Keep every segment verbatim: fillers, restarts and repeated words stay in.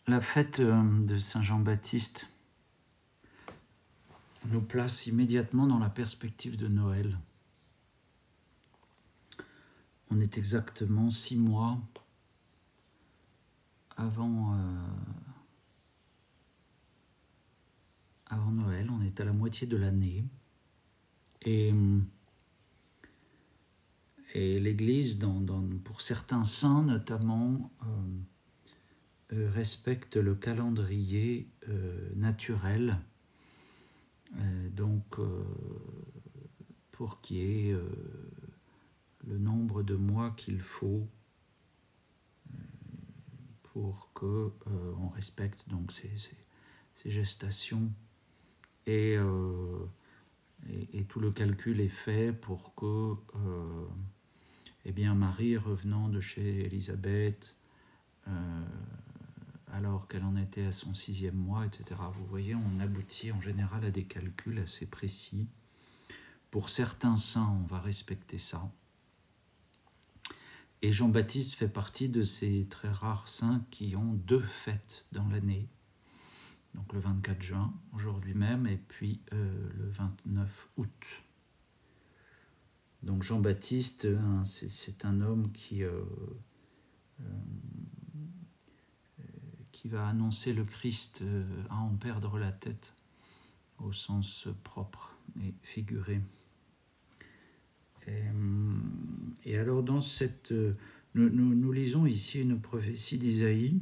La fête de Saint Jean-Baptiste nous place immédiatement dans la perspective de Noël. On est exactement six mois avant, euh, avant Noël, on est à la moitié de l'année. Et, et l'Église, dans, dans, pour certains saints notamment, euh, euh, respecte le calendrier euh, naturel. Euh, donc, euh, pour qu'il y ait euh, le nombre de mois qu'il faut euh, pour qu'on euh, respecte donc ces, ces, ces gestations et, euh, et, et tout le calcul est fait pour que euh, eh bien Marie, revenant de chez Élisabeth, euh, alors qu'elle en était à son sixième mois, et cetera. Vous voyez, on aboutit en général à des calculs assez précis. Pour certains saints, on va respecter ça. Et Jean-Baptiste fait partie de ces très rares saints qui ont deux fêtes dans l'année. Donc le vingt-quatre juin, aujourd'hui même, et puis euh, le vingt-neuf août. Donc Jean-Baptiste, hein, c'est, c'est un homme qui, euh, euh, qui va annoncer le Christ euh, à en perdre la tête, au sens propre et figuré. Et, et alors dans cette... Nous, nous, nous lisons ici une prophétie d'Isaïe.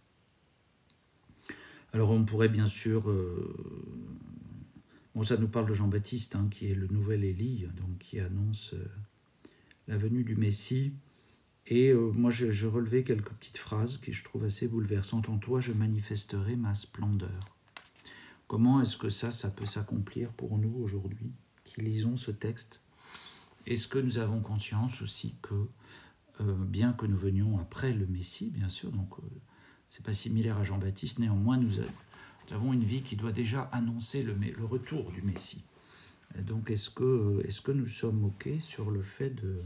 Alors on pourrait bien sûr... Euh, bon, ça nous parle de Jean-Baptiste, hein, qui est le nouvel Élie, donc qui annonce euh, la venue du Messie. Et euh, moi, je, je relevais quelques petites phrases que je trouve assez bouleversantes. En toi, je manifesterai ma splendeur. Comment est-ce que ça, ça peut s'accomplir pour nous aujourd'hui, qui lisons ce texte? Est-ce que nous avons conscience aussi que, euh, bien que nous venions après le Messie, bien sûr, donc euh, c'est pas similaire à Jean-Baptiste, néanmoins nous, a, nous avons une vie qui doit déjà annoncer le, le retour du Messie. Et donc est-ce que, est-ce que nous sommes OK sur le fait de,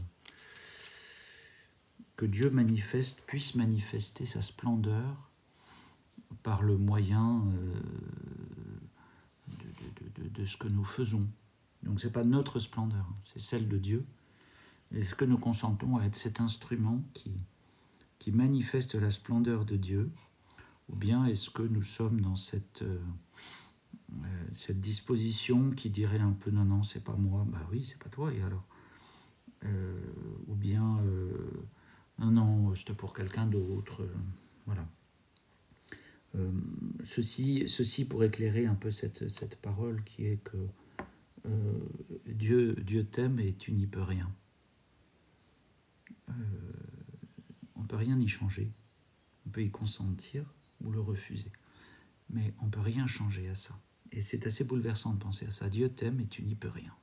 que Dieu manifeste, puisse manifester sa splendeur par le moyen euh, de, de, de, de ce que nous faisons. Donc ce n'est pas notre splendeur, c'est celle de Dieu. Est-ce que nous consentons à être cet instrument qui, qui manifeste la splendeur de Dieu, ou bien est-ce que nous sommes dans cette, euh, cette disposition qui dirait un peu non, non, c'est pas moi, bah oui, c'est pas toi, et alors euh, ou bien euh, non, non, c'était pour quelqu'un d'autre, euh, voilà. Euh, ceci, ceci pour éclairer un peu cette, cette parole qui est que euh, Dieu, Dieu t'aime et tu n'y peux rien. Euh, on ne peut rien y changer. On peut y consentir ou le refuser. Mais on ne peut rien changer à ça. Et c'est assez bouleversant de penser à ça. Dieu t'aime et tu n'y peux rien.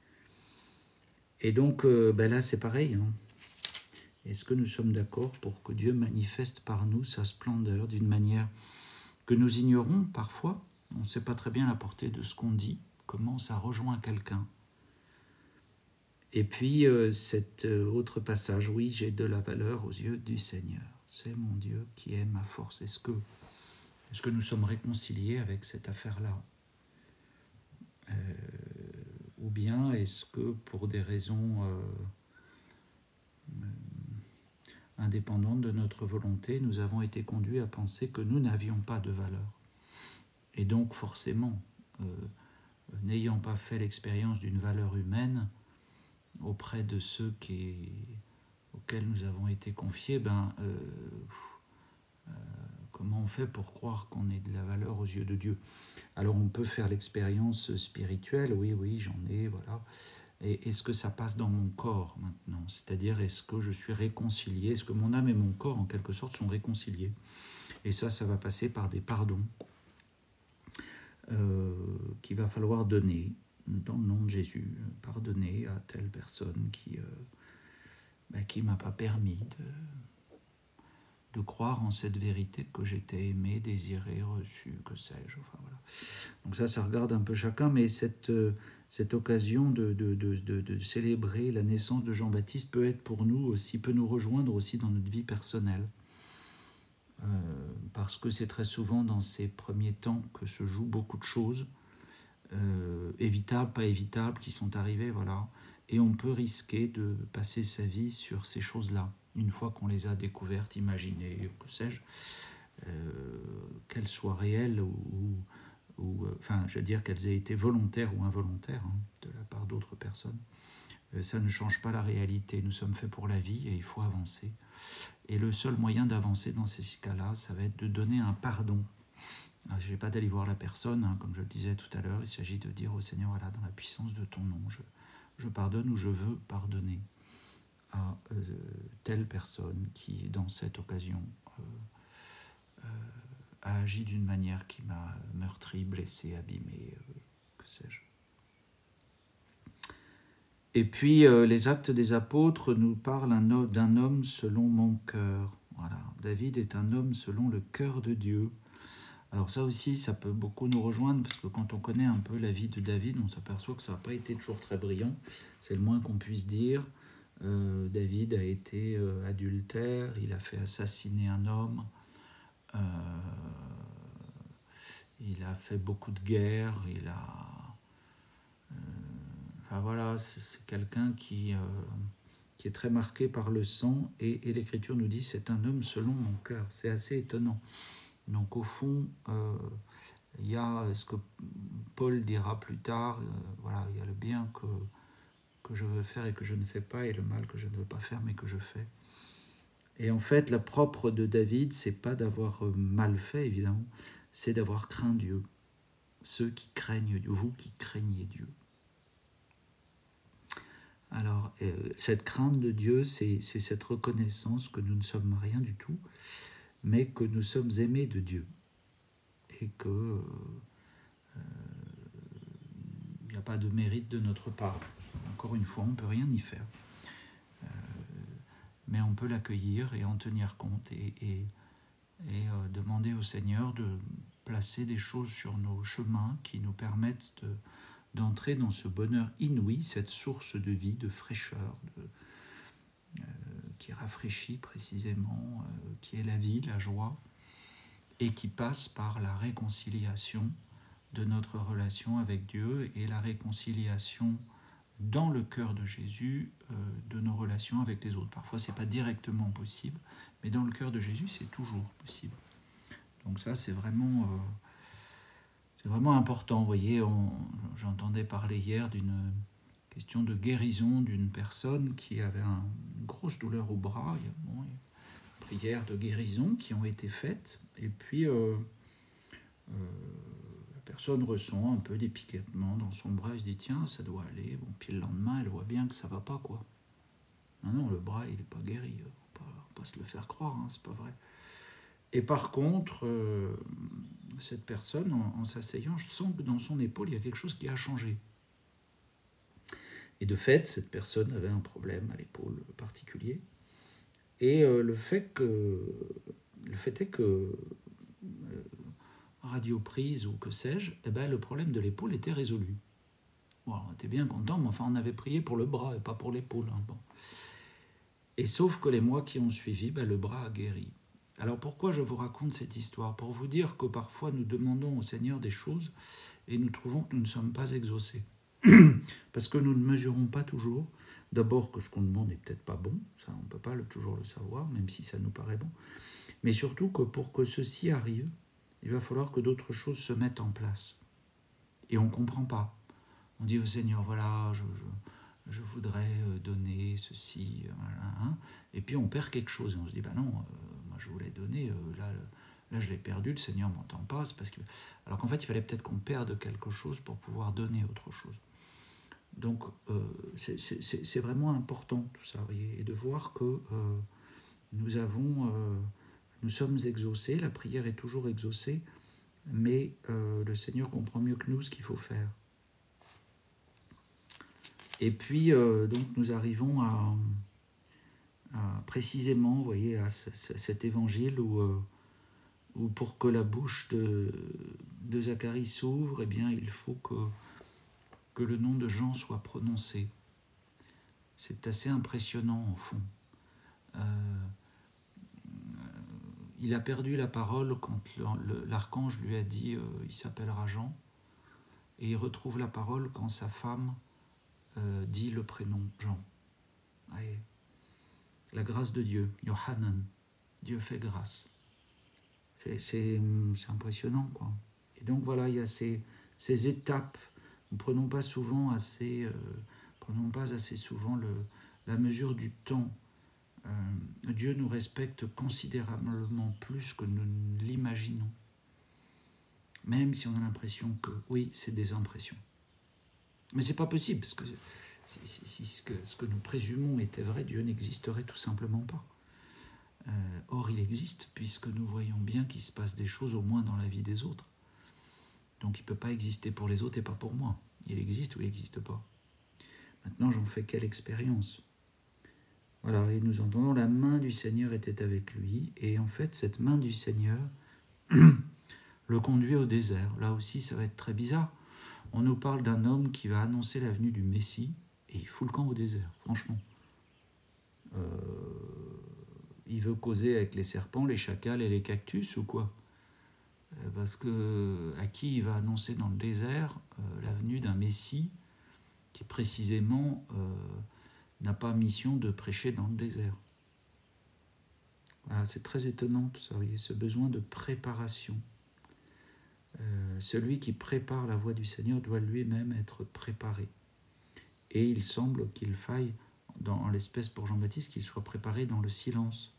Et donc euh, ben là c'est pareil. Hein. Est-ce que nous sommes d'accord pour que Dieu manifeste par nous sa splendeur d'une manière que nous ignorons parfois? On ne sait pas très bien la portée de ce qu'on dit, comment ça rejoint quelqu'un. Et puis euh, cet euh, autre passage, oui, j'ai de la valeur aux yeux du Seigneur. C'est mon Dieu qui est ma force. Est-ce que, est-ce que nous sommes réconciliés avec cette affaire-là? euh, Ou bien est-ce que pour des raisons euh, euh, indépendantes de notre volonté, nous avons été conduits à penser que nous n'avions pas de valeur? Et donc forcément, euh, n'ayant pas fait l'expérience d'une valeur humaine auprès de ceux qui, auxquels nous avons été confiés, ben, euh, euh, comment on fait pour croire qu'on est de la valeur aux yeux de Dieu? Alors on peut faire l'expérience spirituelle, oui, oui, j'en ai, voilà. Et est-ce que ça passe dans mon corps maintenant? C'est-à-dire, est-ce que je suis réconcilié? Est-ce que mon âme et mon corps, en quelque sorte, sont réconciliés? Et ça, ça va passer par des pardons euh, qu'il va falloir donner dans le nom de Jésus. Pardonner à telle personne qui euh, bah, qui ne m'a pas permis de, de croire en cette vérité que j'étais aimé, désiré, reçu, que sais-je. Enfin, voilà. Donc ça, ça regarde un peu chacun, mais cette... Euh, Cette occasion de, de, de, de, de célébrer la naissance de Jean-Baptiste peut être pour nous aussi, peut nous rejoindre aussi dans notre vie personnelle. Euh, par parce que c'est très souvent dans ces premiers temps que se jouent beaucoup de choses, euh, évitables, pas évitables, qui sont arrivées, voilà. Et on peut risquer de passer sa vie sur ces choses-là, une fois qu'on les a découvertes, imaginées, que sais-je, euh, qu'elles soient réelles ou, ou, ou, enfin, je veux dire qu'elles aient été volontaires ou involontaires, hein, de la part d'autres personnes. Euh, ça ne change pas la réalité. Nous sommes faits pour la vie et il faut avancer. Et le seul moyen d'avancer dans ces cas-là, ça va être de donner un pardon. Alors, je n'ai pas d'aller voir la personne, hein, comme je le disais tout à l'heure, il s'agit de dire au Seigneur, voilà, dans la puissance de ton nom, je, je pardonne ou je veux pardonner à euh, telle personne qui, dans cette occasion, euh, euh, a agi d'une manière qui m'a meurtri, blessé, abîmé, euh, que sais-je. Et puis, euh, les Actes des Apôtres nous parlent d'un homme selon mon cœur. Voilà, David est un homme selon le cœur de Dieu. Alors ça aussi, ça peut beaucoup nous rejoindre, parce que quand on connaît un peu la vie de David, on s'aperçoit que ça n'a pas été toujours très brillant, c'est le moins qu'on puisse dire. Euh, David a été euh, adultère, il a fait assassiner un homme, euh, il a fait beaucoup de guerres, il a... Euh, enfin voilà, c'est quelqu'un qui, euh, qui est très marqué par le sang, et, et l'Écriture nous dit c'est un homme selon mon cœur. C'est assez étonnant. Donc au fond, euh, il y a ce que Paul dira plus tard, euh, voilà, il y a le bien que, que je veux faire et que je ne fais pas, et le mal que je ne veux pas faire mais que je fais. Et en fait, la propre de David, c'est pas d'avoir mal fait, évidemment, c'est d'avoir craint Dieu. Ceux qui craignent Dieu, vous qui craignez Dieu. Alors, euh, cette crainte de Dieu, c'est cette reconnaissance que nous ne sommes rien du tout, mais que nous sommes aimés de Dieu. Et que euh, il n'y a pas de mérite de notre part. Encore une fois, on ne peut rien y faire. Euh, mais on peut l'accueillir et en tenir compte et, et, et euh, demander au Seigneur de placer des choses sur nos chemins qui nous permettent de, d'entrer dans ce bonheur inouï, cette source de vie, de fraîcheur, de, euh, qui rafraîchit précisément, euh, qui est la vie, la joie, et qui passe par la réconciliation de notre relation avec Dieu et la réconciliation dans le cœur de Jésus euh, de nos relations avec les autres. Parfois, ce n'est pas directement possible, mais dans le cœur de Jésus, c'est toujours possible. Donc ça, c'est vraiment, euh, c'est vraiment important. Vous voyez, j'entendais parler hier d'une question de guérison d'une personne qui avait un, une grosse douleur au bras. Il y a, bon, il y a des prières de guérison qui ont été faites, et puis euh, euh, la personne ressent un peu des picotements dans son bras, elle se dit tiens, ça doit aller. Bon, puis le lendemain, elle voit bien que ça va pas, quoi. Non, non, le bras, il n'est pas guéri. Il ne faut pas, pas se le faire croire, hein, c'est pas vrai. Et par contre, euh, cette personne, en, en s'asseyant, je sens que dans son épaule, il y a quelque chose qui a changé. Et de fait, cette personne avait un problème à l'épaule particulier. Et euh, le fait que, le fait est que euh, radioprise ou que sais-je, eh ben, le problème de l'épaule était résolu. Bon, on était bien content, mais enfin, on avait prié pour le bras et pas pour l'épaule. Hein, bon. Et sauf que les mois qui ont suivi, ben, le bras a guéri. Alors pourquoi je vous raconte cette histoire? Pour vous dire que parfois nous demandons au Seigneur des choses et nous trouvons que nous ne sommes pas exaucés. Parce que nous ne mesurons pas toujours, d'abord que ce qu'on demande n'est peut-être pas bon, ça on ne peut pas le, toujours le savoir, même si ça nous paraît bon, mais surtout que pour que ceci arrive, il va falloir que d'autres choses se mettent en place. Et on ne comprend pas. On dit au Seigneur, voilà, je, je, je voudrais donner ceci, hein, et puis on perd quelque chose, et on se dit, bah non, euh, moi je voulais donner, euh, là, là je l'ai perdu, le Seigneur ne m'entend pas, c'est parce que... Alors qu'en fait, il fallait peut-être qu'on perde quelque chose pour pouvoir donner autre chose. Donc, euh, c'est vraiment important tout ça, voyez, et de voir que euh, nous avons, euh, nous sommes exaucés, la prière est toujours exaucée, mais euh, le Seigneur comprend mieux que nous ce qu'il faut faire. Et puis, euh, donc, nous arrivons à, à précisément, vous voyez, à ce, cet évangile où, euh, où pour que la bouche de, de Zacharie s'ouvre, eh bien, il faut que que le nom de Jean soit prononcé. C'est assez impressionnant, au fond. Euh, il a perdu la parole quand l'archange lui a dit euh, il s'appellera Jean, et il retrouve la parole quand sa femme euh, dit le prénom Jean. Et la grâce de Dieu, Yohanan, Dieu fait grâce. C'est impressionnant, quoi. Et donc voilà, il y a ces, ces étapes. Nous ne prenons pas souvent assez, euh, prenons pas assez souvent le, la mesure du temps. Euh, Dieu nous respecte considérablement plus que nous l'imaginons. Même si on a l'impression que, oui, c'est des impressions. Mais c'est pas possible, parce que si, si, si ce, que, ce que nous présumons était vrai, Dieu n'existerait tout simplement pas. Euh, or, il existe, puisque nous voyons bien qu'il se passe des choses, au moins dans la vie des autres. Donc, il ne peut pas exister pour les autres et pas pour moi. Il existe ou il n'existe pas. Maintenant, j'en fais quelle expérience? Voilà, et nous entendons, la main du Seigneur était avec lui, et en fait, cette main du Seigneur le conduit au désert. Là aussi, ça va être très bizarre. On nous parle d'un homme qui va annoncer la venue du Messie, et il fout le camp au désert, franchement. Euh, il veut causer avec les serpents, les chacals et les cactus, ou quoi? Parce que à qui il va annoncer dans le désert euh, la venue d'un Messie qui précisément euh, n'a pas mission de prêcher dans le désert. Voilà, c'est très étonnant tout ça, vous voyez, ce besoin de préparation. Euh, celui qui prépare la voie du Seigneur doit lui-même être préparé. Et il semble qu'il faille, dans l'espèce pour Jean-Baptiste, qu'il soit préparé dans le silence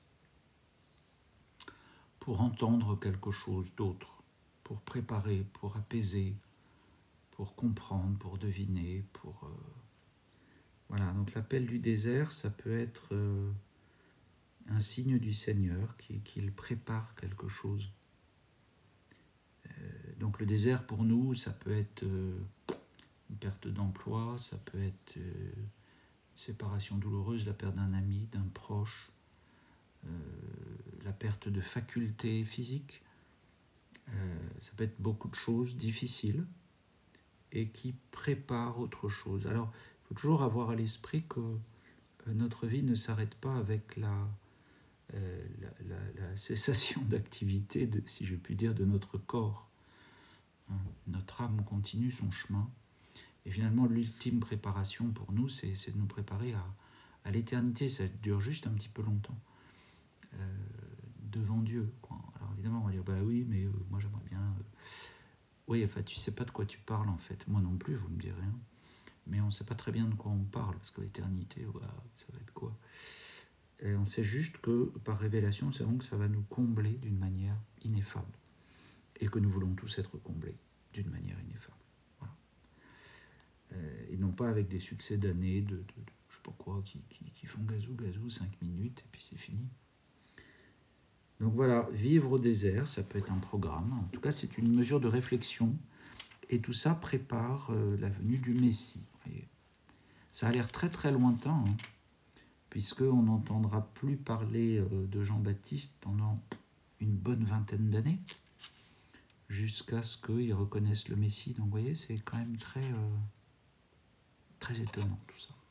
pour entendre quelque chose d'autre, pour préparer, pour apaiser, pour comprendre, pour deviner, pour... Euh... Voilà, donc l'appel du désert, ça peut être euh, un signe du Seigneur qui, qu'il prépare quelque chose. Euh, donc le désert pour nous, ça peut être euh, une perte d'emploi, ça peut être euh, une séparation douloureuse, la perte d'un ami, d'un proche, euh, la perte de facultés physiques. Euh, ça peut être beaucoup de choses difficiles et qui préparent autre chose. Alors, il faut toujours avoir à l'esprit que euh, notre vie ne s'arrête pas avec la, euh, la, la, la cessation d'activité, de, si je puis dire, de notre corps. Hein, notre âme continue son chemin. Et finalement, l'ultime préparation pour nous, c'est, c'est de nous préparer à, à l'éternité. Ça dure juste un petit peu longtemps. Euh, devant Dieu, quoi. Alors évidemment, on va dire, bah oui, mais euh, moi j'aimerais bien... Euh... Oui, enfin, tu sais pas de quoi tu parles, en fait. Moi non plus, vous me direz. Hein. Mais on ne sait pas très bien de quoi on parle, parce que l'éternité, ouais, ça va être quoi? Et on sait juste que, par révélation, nous savons que ça va nous combler d'une manière ineffable. Et que nous voulons tous être comblés d'une manière ineffable. Voilà. Euh, et non pas avec des succès d'années, de, de, de je sais pas quoi, qui, qui, qui font gazou, gazou, cinq minutes, et puis c'est fini. Donc voilà, vivre au désert, ça peut être un programme. En tout cas, c'est une mesure de réflexion. Et tout ça prépare euh, la venue du Messie. Voyez. Ça a l'air très très lointain, hein, puisqu'on n'entendra plus parler euh, de Jean-Baptiste pendant une bonne vingtaine d'années, jusqu'à ce qu'il reconnaisse le Messie. Donc vous voyez, c'est quand même très, euh, très étonnant tout ça.